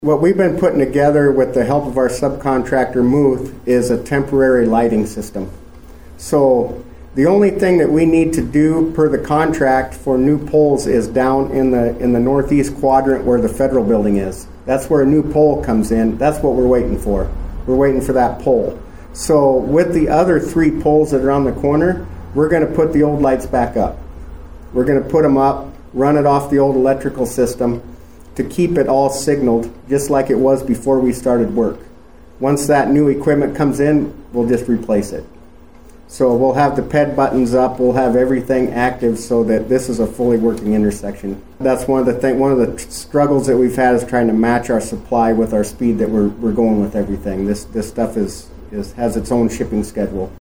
What we've been putting together with the help of our subcontractor Muth is a temporary lighting system. So the only thing that we need to do per the contract for new poles is down in the northeast quadrant where the federal building is. That's where a new pole comes in. That's what we're waiting for. We're waiting for that pole. So with the other 3 poles that are on the corner, we're going to put the old lights back up. We're going to put them up, run it off the old electrical system to keep it all signaled just like it was before we started work. Once that new equipment comes in, we'll just replace it. So we'll have the PED buttons up, we'll have everything active so that this is a fully working intersection. That's one of the struggles that we've had is trying to match our supply with our speed that we're going with everything. This stuff has its own shipping schedule.